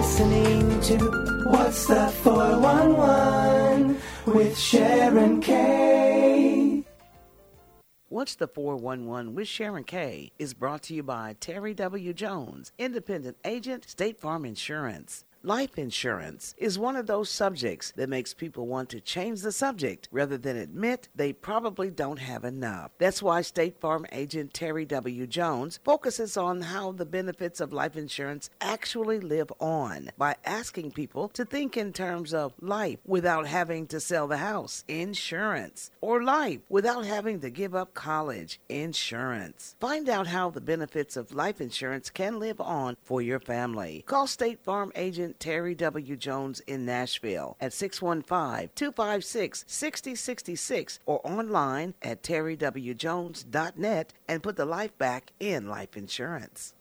listening to What's the four one one with Sharon K. What's the four one one with Sharon K is brought to you by Terry W. Jones, independent agent, State Farm Insurance. Life insurance is one of those subjects that makes people want to change the subject rather than admit they probably don't have enough. That's why State Farm agent Terry W. Jones focuses on how the benefits of life insurance actually live on by asking people to think in terms of life without having to sell the house, insurance, or life without having to give up college, insurance. Find out how the benefits of life insurance can live on for your family. Call State Farm agent Terry W. Jones in Nashville at six one five, two five six, six zero six six or online at terry w jones dot net and put the life back in life insurance.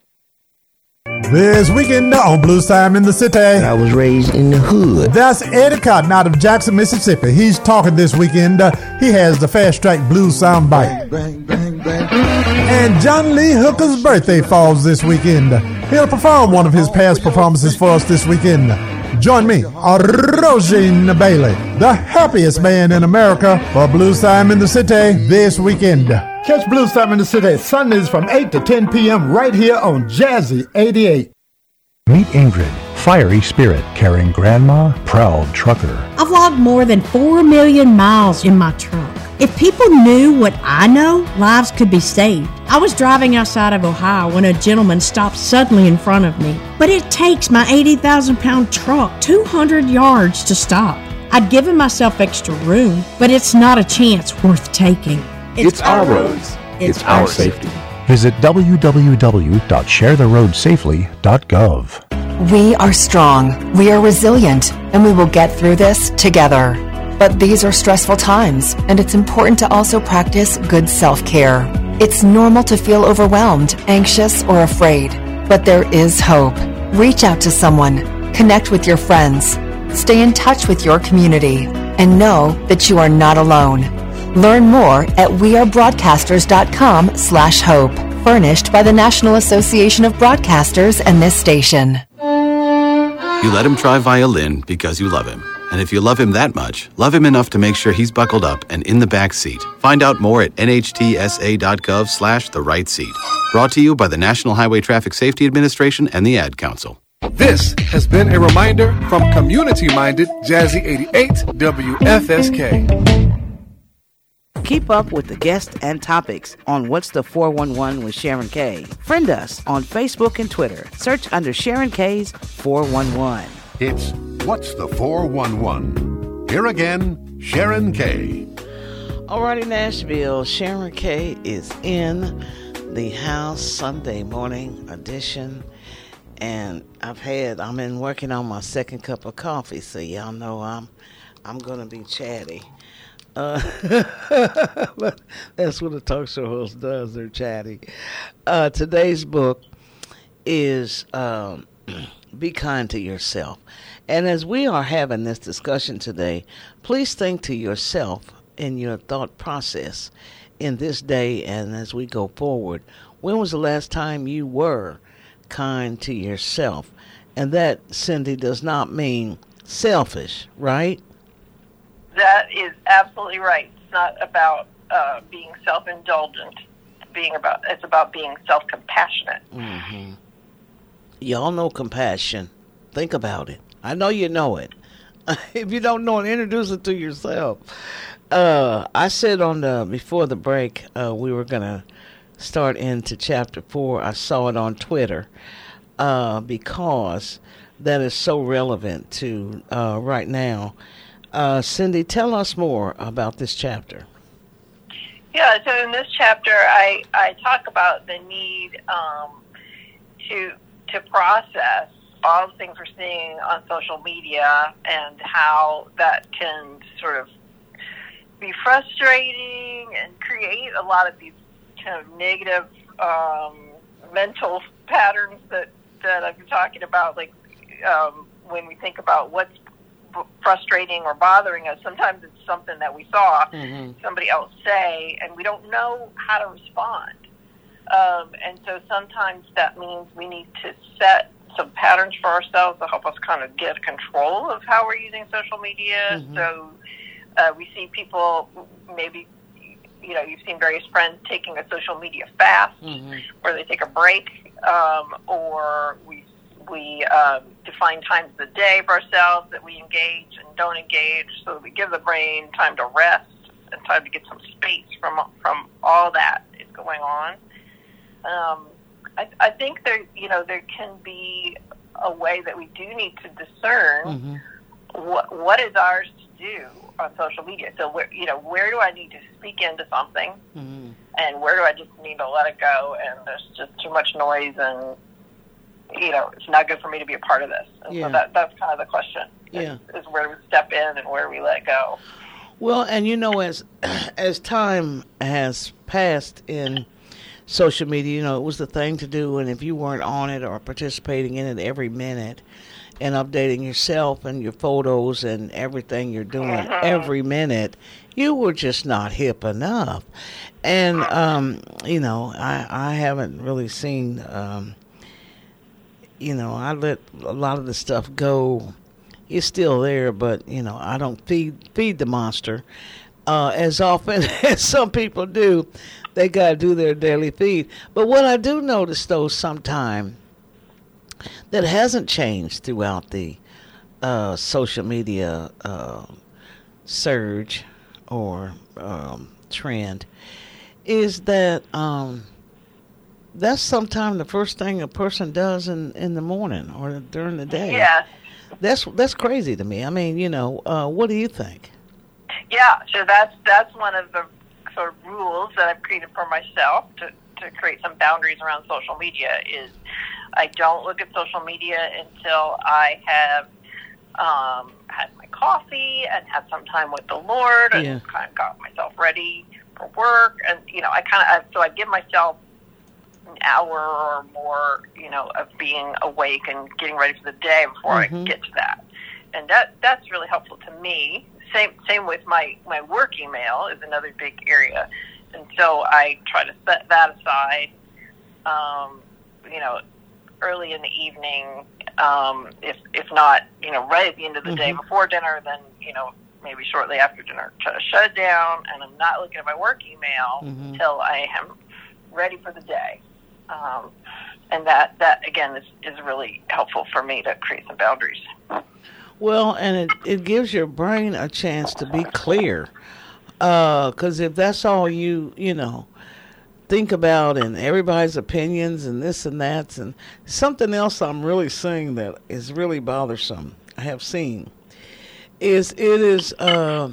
This weekend on Blues Time in the City. I was raised in the hood. That's Eddie Cotton out of Jackson, Mississippi. He's talking this weekend. Uh, he has the Fast Track Blues soundbite. Bang, bang, bang. And John Lee Hooker's birthday falls this weekend. He'll perform one of his past performances for us this weekend. Join me, Rosine Bailey, the happiest man in America, for Blues Time in the City this weekend. Catch Blues Time in the City Sundays from eight to ten p.m. right here on Jazzy eighty-eight. Meet Ingrid, fiery spirit carrying grandma, proud trucker. I've logged more than four million miles in my truck. If people knew what I know, lives could be saved. I was driving outside of Ohio when a gentleman stopped suddenly in front of me. But it takes my eighty thousand pound truck two hundred yards to stop. I'd given myself extra room, but it's not a chance worth taking. It's, it's our roads. It's, it's our safety. Visit w w w dot share the road safely dot gov. We are strong, we are resilient, and we will get through this together. But these are stressful times, and it's important to also practice good self-care. It's normal to feel overwhelmed, anxious, or afraid, but there is hope. Reach out to someone, connect with your friends, stay in touch with your community, and know that you are not alone. Learn more at wearebroadcasters.com slash hope. Furnished by the National Association of Broadcasters and this station. You let him try violin because you love him. And if you love him that much, love him enough to make sure he's buckled up and in the back seat. Find out more at n h t s a dot gov slash the right seat. Brought to you by the National Highway Traffic Safety Administration and the Ad Council. This has been a reminder from community-minded Jazzy eighty-eight W F S K. Keep up with the guests and topics on What's the four one one with Sharon K. Friend us on Facebook and Twitter. Search under Sharon K's four one one. It's What's the four one one? Here again, Sharon K. Alrighty, Nashville. Sharon K is in the house, Sunday morning edition. And I've had, I'm in working on my second cup of coffee, so y'all know I'm I'm going to be chatty. Uh, but that's what a talk show host does. They're chatty. Uh, today's book is um, Be Kind to Yourself. And as we are having this discussion today, please think to yourself in your thought process in this day and as we go forward. When was the last time you were kind to yourself? And that, Cindy, does not mean selfish, right? That is absolutely right. It's not about uh, being self-indulgent. It's being about it's about being self-compassionate. Mm-hmm. Y'all know compassion. Think about it. I know you know it. If you don't know it, introduce it to yourself. Uh, I said on the before the break uh, we were gonna start into chapter four. I saw it on Twitter uh, because that is so relevant to uh, right now. Uh, Cindy, tell us more about this chapter. Yeah, so in this chapter, I, I talk about the need um, to to process all the things we're seeing on social media and how that can sort of be frustrating and create a lot of these kind of negative um, mental patterns that, that I've been talking about, like um, when we think about what's frustrating or bothering us. Sometimes it's something that we saw mm-hmm. somebody else say, and we don't know how to respond. Um, and so sometimes that means we need to set some patterns for ourselves to help us kind of get control of how we're using social media. Mm-hmm. So uh, we see people maybe, you know, you've seen various friends taking a social media fast, mm-hmm. where they take a break, um, or we we um, define times of the day for ourselves that we engage and don't engage, so that we give the brain time to rest and time to get some space from from all that is going on. Um, I, I think there, you know, there can be a way that we do need to discern mm-hmm. what what is ours to do on social media. So, where, you know, where do I need to speak into something, mm-hmm. and where do I just need to let it go? And there's just too much noise, and you know, it's not good for me to be a part of this. And yeah. so that that's kind of the question. Yeah, is, is where do we step in and where do we let go? Well, and you know, as as time has passed in social media, you know, it was the thing to do, and if you weren't on it or participating in it every minute and updating yourself and your photos and everything you're doing mm-hmm. every minute, you were just not hip enough. And, um, you know, I, I haven't really seen, um, you know, I let a lot of the stuff go. It's still there, but, you know, I don't feed feed the monster uh, as often as some people do. They got to do their daily feed. But what I do notice, though, sometime that hasn't changed throughout the uh, social media uh, surge or um, trend is that um, that's sometimes the first thing a person does in, in the morning or during the day. Yeah. That's that's crazy to me. I mean, you know, uh, what do you think? Yeah, so that's that's one of the sort of rules that I've created for myself to, to create some boundaries around social media is I don't look at social media until I have um, had my coffee and had some time with the Lord and yeah. kind of got myself ready for work. And, you know, I kind of, so I give myself an hour or more, you know, of being awake and getting ready for the day before mm-hmm. I get to that. And that that's really helpful to me. Same same with my, my work email is another big area. And so I try to set that aside, um, you know, early in the evening, um, if if not, you know, right at the end of the mm-hmm. day before dinner, then, you know, maybe shortly after dinner, try to shut it down, and I'm not looking at my work email mm-hmm. until I am ready for the day. Um, and that, that again, is, is really helpful for me to create some boundaries. Well, and it, it gives your brain a chance to be clear. Because uh, if that's all you, you know, think about and everybody's opinions and this and that, and something else I'm really seeing that is really bothersome, I have seen, is it is uh,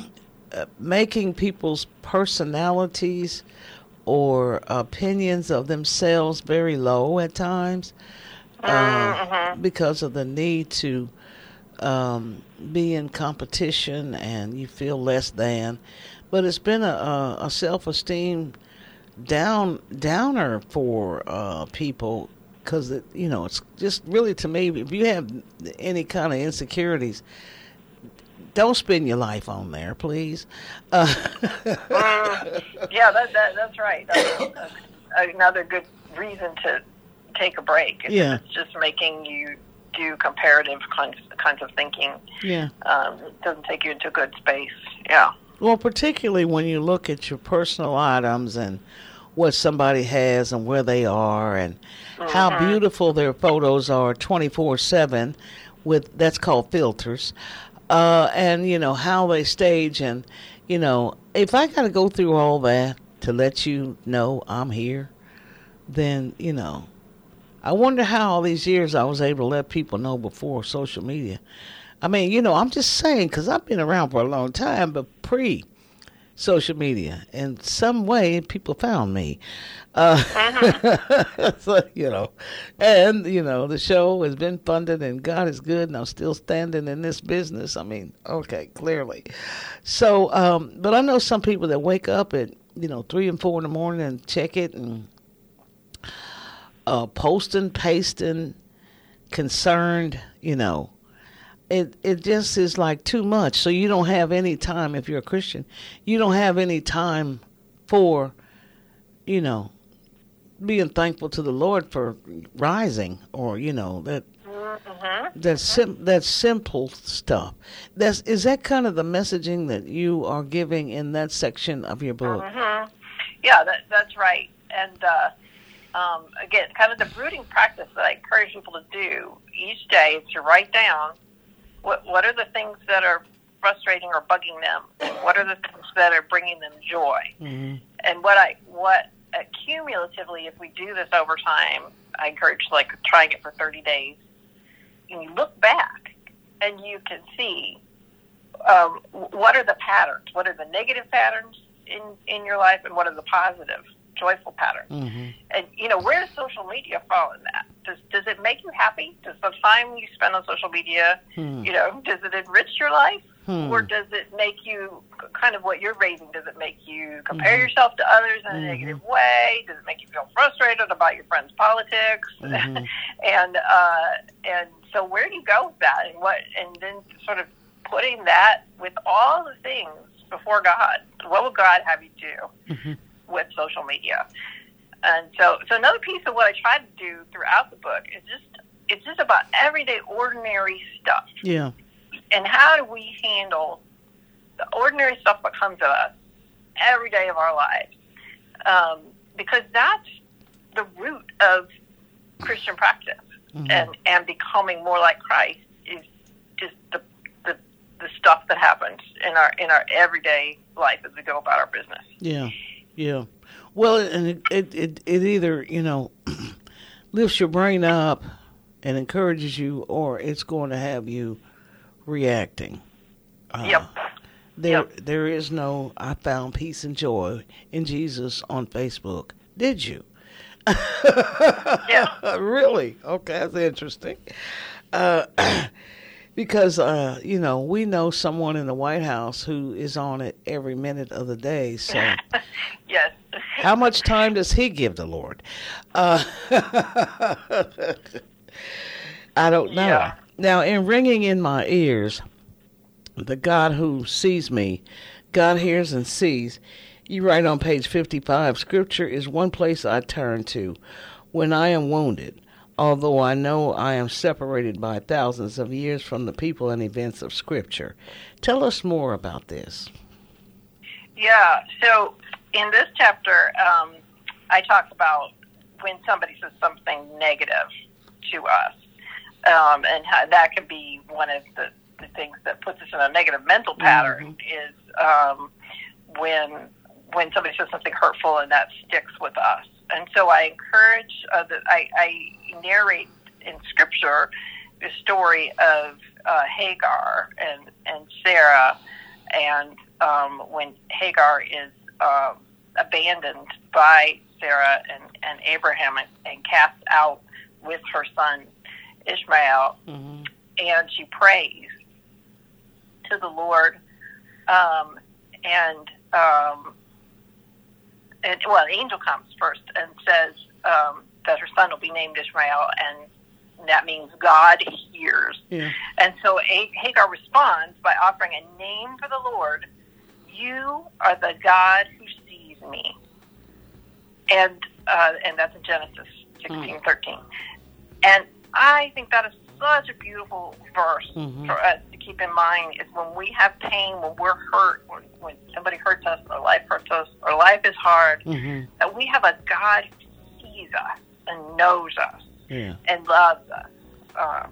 making people's personalities or opinions of themselves very low at times uh, mm-hmm. because of the need to um, be in competition and you feel less than. But it's been a, a, a self-esteem down downer for uh, people because, it, you know, it's just really, to me, if you have any kind of insecurities, don't spend your life on there, please. Uh, mm, yeah, that, that, that's right. That's, that's another good reason to take a break. It's, yeah. it's just making you do comparative kinds, kinds of thinking. Yeah. Um, it doesn't take you into a good space. Yeah. Well, particularly when you look at your personal items and what somebody has and where they are and mm-hmm. how beautiful their photos are twenty-four seven with, that's called filters. Uh, and, you know, how they stage. And, you know, if I got to go through all that to let you know I'm here, then, you know, I wonder how all these years I was able to let people know before social media. I mean, you know, I'm just saying, because I've been around for a long time, but pre-social media, in some way, people found me. Uh, uh-huh. So, you know, and, you know, the show has been funded, and God is good, and I'm still standing in this business. I mean, okay, clearly. So, um, but I know some people that wake up at, you know, three and four in the morning and check it and uh, posting, pasting, concerned, you know. It it just is like too much. So you don't have any time, if you're a Christian, you don't have any time for, you know, being thankful to the Lord for rising, or you know that Mm-hmm. that sim- that simple stuff. That's is that kind of the messaging that you are giving in that section of your book? Mm-hmm. Yeah, that, that's right. And uh, um, again, kind of the brooding practice that I encourage people to do each day is to write down what what are the things that are frustrating or bugging them, and what are the things that are bringing them joy. Mm-hmm. And what I what uh, cumulatively, if we do this over time, I encourage like trying it for thirty days. And you look back, and you can see um, what are the patterns, what are the negative patterns in, in your life, and what are the positive, joyful patterns. Mm-hmm. And, you know, where does social media fall in that? Does does it make you happy? Does the time you spend on social media, Hmm. you know, does it enrich your life? Hmm. Or does it make you, kind of what you're raising, does it make you compare Mm-hmm. yourself to others in a Mm-hmm. negative way? Does it make you feel frustrated about your friends' politics? Mm-hmm. and uh, and so where do you go with that? And what? And then sort of putting that with all the things before God. What would God have you do Mm-hmm. with social media? And so, so another piece of what I try to do throughout the book is just, it's just about everyday, ordinary stuff. Yeah. And how do we handle the ordinary stuff that comes at us every day of our lives? Um, because that's the root of Christian practice. Mm-hmm. and, and becoming more like Christ is just the, the the stuff that happens in our in our everyday life as we go about our business. Yeah, yeah. Well, and it it, it, it either, you know, lifts your brain up and encourages you, or it's going to have you reacting. Uh, yep. There, yep. there is no "I found peace and joy in Jesus" on Facebook. Did you? Yeah. Really? Okay, that's interesting. Uh, because, uh, you know, we know someone in the White House who is on it every minute of the day. So, yes. How much time does he give the Lord? Uh, I don't know. Yeah. Now, in ringing in my ears, the God who sees me, God hears and sees. You write on page fifty-five, Scripture is one place I turn to when I am wounded, although I know I am separated by thousands of years from the people and events of Scripture. Tell us more about this. Yeah, so in this chapter, um, I talk about when somebody says something negative to us, um, and how that could be one of the, the things that puts us in a negative mental pattern mm-hmm. is um, when... when somebody says something hurtful and that sticks with us. And so I encourage, uh, that I, I narrate in Scripture the story of uh, Hagar and, and Sarah, and um, when Hagar is uh, abandoned by Sarah and, and Abraham and, and cast out with her son Ishmael, mm-hmm. and she prays to the Lord, um, and um, And, well, the angel comes first and says um, that her son will be named Ishmael, and that means God hears. Yeah. And so Hagar responds by offering a name for the Lord. You are the God who sees me. And uh, and that's in Genesis sixteen thirteen. And I think that is such a beautiful verse mm-hmm. for us to keep in mind, is when we have pain, when we're hurt, when, when somebody hurts us, or life hurts us, or life is hard, mm-hmm. that we have a God who sees us and knows us yeah. and loves us. Um,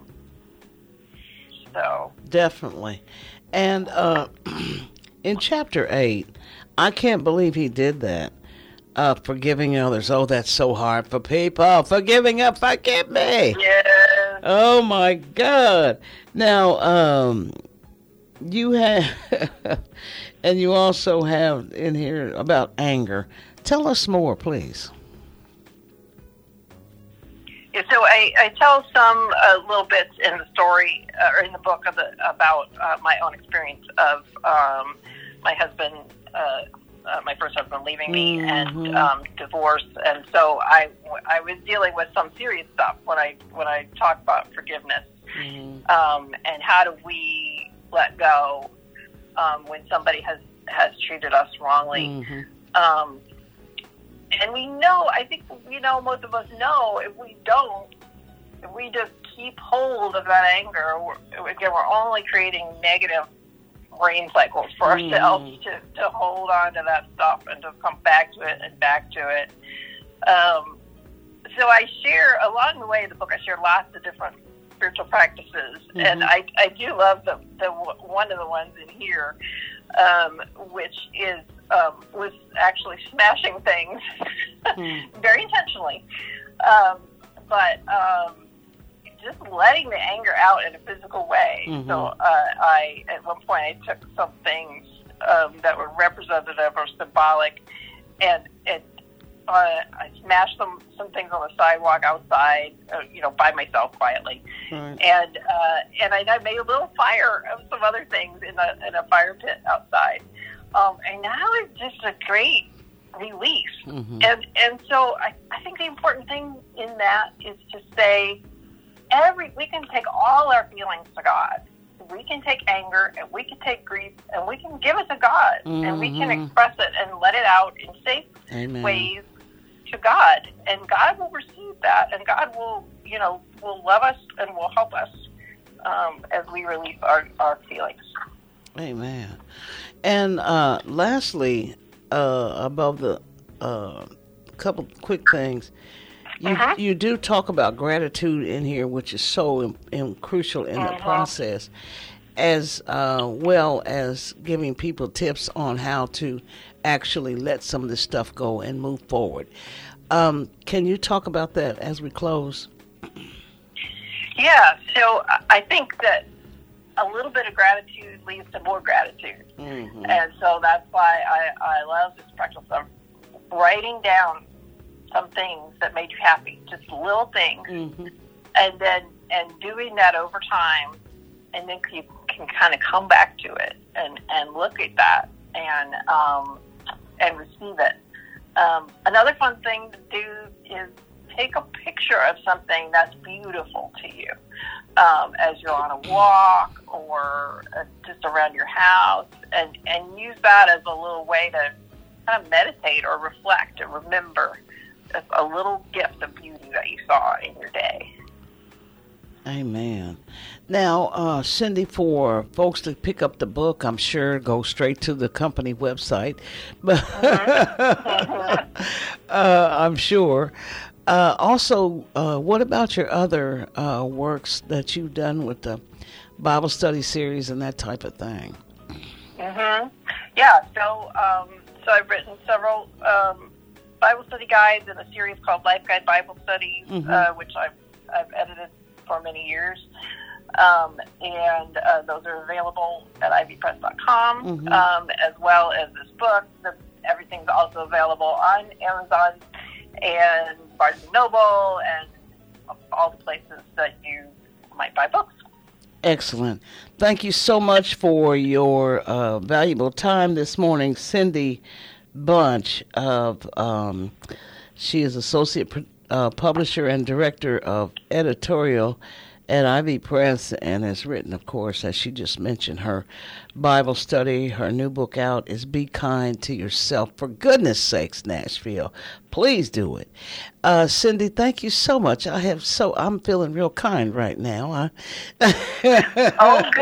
so Definitely. And uh, in chapter eight, I can't believe he did that. Uh, forgiving others. Oh, that's so hard for people. Forgiving up, forgive me. Yes. Oh, my God. Now, um, you have, and you also have in here about anger. Tell us more, please. Yeah, so I, I tell some uh, little bits in the story, uh, or in the book, of the, about uh, my own experience of um, my husband, uh, uh, my first husband leaving me, mm-hmm. and um, divorce. And so I, I was dealing with some serious stuff when I when I talk about forgiveness, mm-hmm. um, and how do we let go um, when somebody has, has treated us wrongly. Mm-hmm. Um, and we know, I think, you know, most of us know if we don't, if we just keep hold of that anger, we're, again, we're only creating negative brain cycles for Mm. ourselves to, to hold on to that stuff and to come back to it and back to it. Um, so I share, along the way in the book, I share lots of different spiritual practices, Mm-hmm. and I, I do love the, the one of the ones in here, um, which is um, was actually smashing things Mm. very intentionally, um, but um, just letting the anger out in a physical way. Mhm. So uh, I, at one point, I took some things um, that were representative or symbolic, and it. Uh, I smashed some, some things on the sidewalk outside, uh, you know, by myself quietly, Right. and uh, and I made a little fire of some other things in a in a fire pit outside, um, and now it's just a great release. Mhm. And and so I, I think the important thing in that is to say, every we can take all our feelings to God. We can take anger, and we can take grief, and we can give it to God, and we can Mhm. express it and let it out in safe Amen. ways to God, and God will receive that, and God will, you know, will love us and will help us um, as we release our, our feelings. Amen. And uh, lastly, uh, above the uh, couple quick things, you Uh-huh. you do talk about gratitude in here, which is so im- im- crucial in the Uh-huh. process, as uh, well as giving people tips on how to actually let some of this stuff go and move forward. Um, can you talk about that as we close? Yeah, so I- I think that a little bit of gratitude leads to more gratitude. Mm-hmm. And so that's why I, I love this practice of writing down some things that made you happy, just little things, Mm-hmm. and then and doing that over time, and then you can kind of come back to it and, and look at that and um, and receive it. Um, another fun thing to do is take a picture of something that's beautiful to you um, as you're on a walk or uh, just around your house, and, and use that as a little way to kind of meditate or reflect and remember a little gift of beauty that you saw in your day. Amen. Now, uh, Cindy, for folks to pick up the book, I'm sure go straight to the company website, but uh, I'm sure. Uh, also, uh, what about your other uh, works that you've done with the Bible study series and that type of thing? Mm-hmm. Yeah. So, um, so I've written several um, Bible study guides in a series called Life Guide Bible Studies, Mhm. uh, which I've I've edited for many years. Um, and uh, those are available at ivy press dot com, Mhm. um, as well as this book. The, everything's also available on Amazon and Barnes and Noble and all the places that you might buy books. Excellent. Thank you so much for your uh, valuable time this morning, Cindy Bunch. Of um, she is associate uh, publisher and director of editorial at Ivy Press, and has written, of course, as she just mentioned, her Bible study. Her new book out is Be Kind to Yourself. For goodness sakes, Nashville, please do it. Uh, Cindy, thank you so much. I have so I'm feeling real kind right now. I,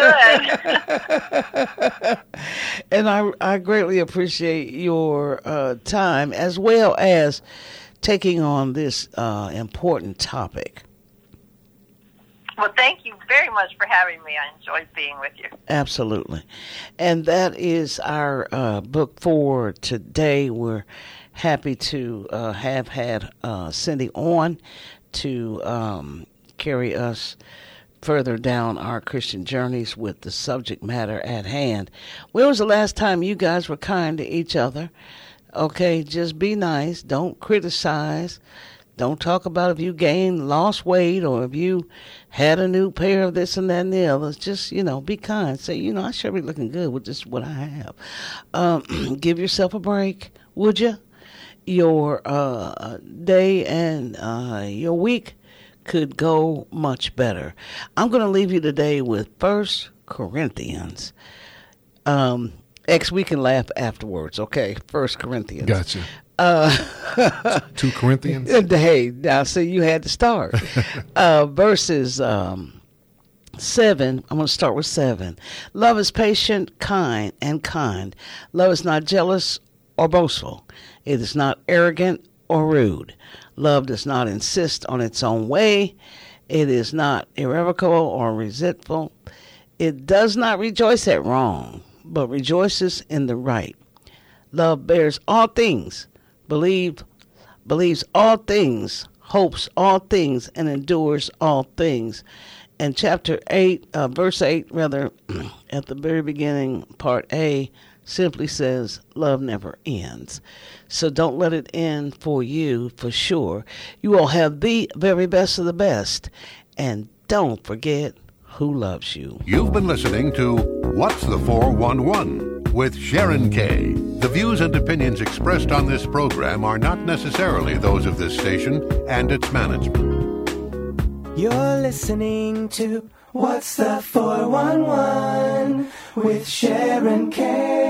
oh, good. And I I greatly appreciate your uh, time, as well as taking on this uh, important topic. Well, thank you very much for having me. I enjoyed being with you. Absolutely. And that is our uh, book for today. We're happy to uh, have had uh, Cindy on to um, carry us further down our Christian journeys with the subject matter at hand. When was the last time you guys were kind to each other? Okay, just be nice. Don't criticize. Don't talk about if you gained, lost weight, or if you had a new pair of this and that and the other. Just, you know, be kind. Say, you know, I sure be looking good with just what I have. Um, give yourself a break, would you? Your uh, day and uh, your week could go much better. I'm going to leave you today with First Corinthians. Um, X, we can laugh afterwards, okay? First Corinthians. Gotcha. Uh, Two Corinthians? Hey, now see, you had to start. uh, verses um, seven, I'm going to start with seven. Love is patient, kind, and kind. Love is not jealous or boastful. It is not arrogant or rude. Love does not insist on its own way. It is not irrevocable or resentful. It does not rejoice at wrong, but rejoices in the right. Love bears all things, believe, believes all things, hopes all things, and endures all things. And chapter eight, uh, verse eight, rather, at the very beginning, part A, simply says, love never ends. So don't let it end for you, for sure. You will have the very best of the best. And don't forget who loves you. You've been listening to What's the four one one with Sharon Kay. The views and opinions expressed on this program are not necessarily those of this station and its management. You're listening to What's the four one one with Sharon Kay.